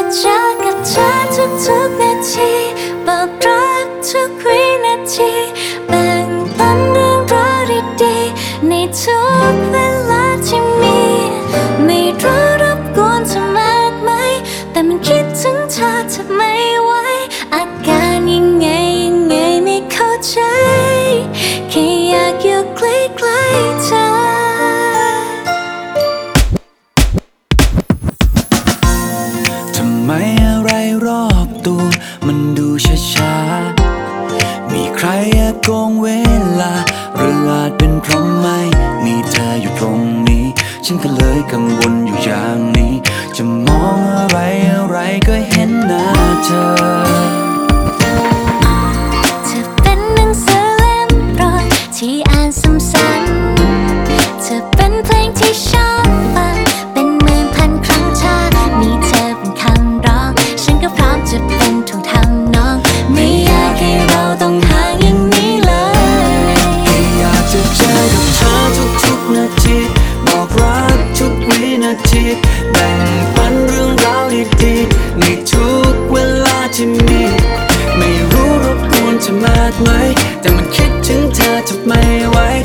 เจอกับเธอทุกๆนาทีบอกรักทุกวินาทีแบ่งปันเรื่องราวดีๆในทุกเวลาที่มีไม่รู้รบกวนเธอมากไหมแต่มันคิดถึงเธอแทบไม่ไหวอาการยังไงไม่เข้าใจแค่อยากอยู่ใกล้ๆเธอทำไมอะไรรอบตัวมันดูช้าๆมีใครแอบโกงเวลาหรืออาจเป็นเพราะไม่มีเธออยู่ตรงนี้ฉันก็เลยกังวลอยู่อย่างนี้จะมองอะไรก็เห็นหน้าเธอจะเป็นหนังสือเล่มโปรดที่อ่านซ้ำๆจะเป็นเพลงที่ชอบฟังเป็นหมื่นพันครั้งถ้ามีเธอเป็นคำร้องฉันก็พร้อมจะเป็นทุกทำนองไม่อยากให้เราต้องห่างอย่างนี้เลยแค่อยากจะเจอกับเธอทุกๆนาทีบอกรักทุกวินาทีแบ่งปันเรื่องราวดีๆในทุกเวลาที่มีไม่รู้รบกวนเธอมากไหมแต่มันคิดถึงเธอทำไม่ไหว